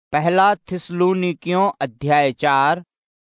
पहला थिस्सलुनीकियों अध्याय 4।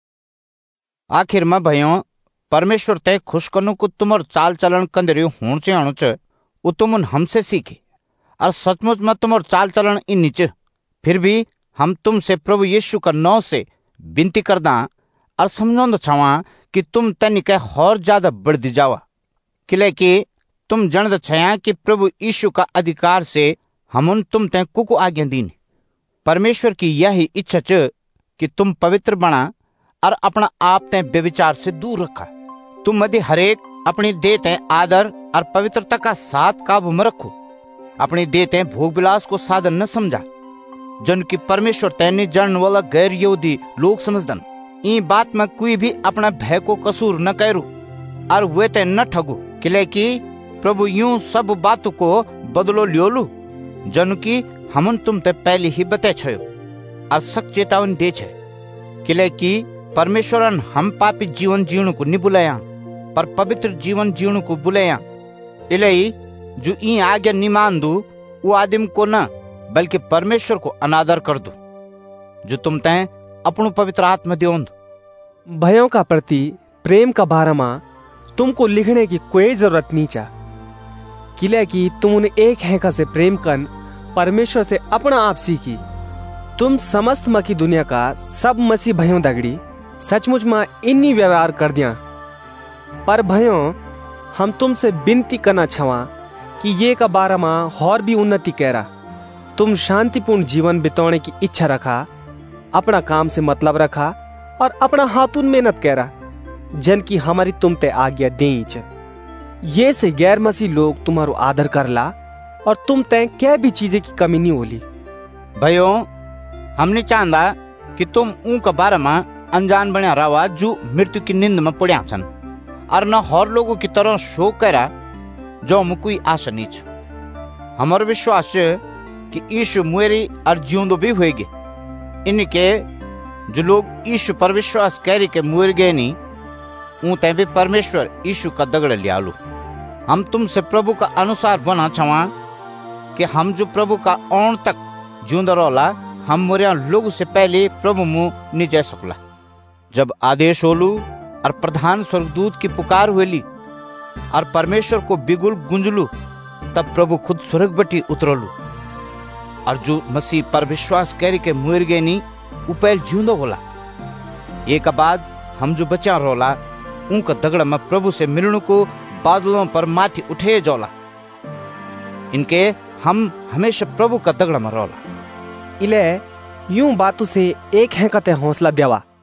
आखिर में भयों परमेश्वर ते खुश करने को तुमर चाल चलन कंदरियो होण चाहणो च वो तुमन हमसे सीखे और सचमुच में तुमर चाल चलन इन नीचे। फिर भी हम तुमसे प्रभु यीशु का नाम से विनती करदा और समझौंदा छावा कि तुम तनिक और ज्यादा बढ़ जावा, किलेकि तुम जानद छया कि प्रभु यीशु का अधिकार से हम तुम ते कुको आज्ञा दीन। परमेश्वर की यही इच्छा च कि तुम पवित्र बना और अपना आप ते व्यभिचार से दूर रखा। तुम मध्य हरेक अपनी देह ते आदर और पवित्रता का साथ काबू में रखो। अपनी देह ते भोग विलास को साधन न समझा, जन की परमेश्वर तैने जानने वाला गैर यहूदी लोग समझदन। इन बात में कोई भी अपना भय को कसूर न करू और वे ते न ठगू, किलेकि प्रभु यूं सब बातों को बदलो लियोलू जन की हमन तुम ते पहले ही बते छयो और सख्त चेतावनी दे छे। किलेकि परमेश्वरन हम पापी जीवन जीवन को नहीं बुलाया पर पवित्र जीवन जीवन को बुलाया। इलाई जो ई आज्ञा नहीं मान दू वो आदमी को न बल्कि परमेश्वर को अनादर कर दो जो तुम ते अपनो पवित्र आत्मा देओंद। भयों का प्रति प्रेम का बारमा तुमको लिखने की कोई जरूरत नहीं चा, किलेकि तुमने एक हैका से प्रेम कर परमेश्वर से अपना आप सीखी। तुम समस्त मकी दुनिया का सब मसीह भयों दगड़ी सचमुच में इन्नी व्यवहार कर दिया। पर भयों हम तुमसे विनती करना छवा कि ये का बारे में और भी उन्नति करा। तुम शांतिपूर्ण जीवन बिताने की इच्छा रखा, अपना काम से मतलब रखा और अपना हाथुन मेहनत करा, जन की हमारी तुम ते आज्ञा देच। ये से गैर मसीह लोग तुम्हारो आदर करला और तुम ते क्या भी चीजें की कमी नहीं होली। भयों हमने चाहता कि तुम उनका बारे में अनजान बना रहा जो मृत्यु की नींद में पड़ा छन और न और लोगों की तरह शोक करा जो हम कोई आशा नहीं छ। हमारा विश्वास है कि यीशु मुएरी और जिंदो भी होएगे। इनके जो लोग यीशु पर विश्वास करे के मुएर गए नहीं ऊते भी परमेश्वर यीशु का दगड़ लिया लो। हम तुमसे प्रभु का अनुसार बना छवा कि हम जो प्रभु का औन तक जिंदा रोला हम मोरिया लोग से पहले प्रभु मुंह नहीं जा सकला। जब आदेश होलू और प्रधान स्वर्गदूत की पुकार हुई और परमेश्वर को बिगुल गुंजलू, तब प्रभु खुद स्वर्ग बटी उतरलू और जो मसीह पर विश्वास करे के मुएर गए नहीं वो पहले जिंदा होला। एक बाद हम जो बचा रोला उनका दगड़ा में प्रभु से मिलने को बादलों पर माथी उठे जोला। इनके हम हमेशा प्रभु का दगड़ा में रोला। इले यूं बातों से एक है कते हौसला देवा।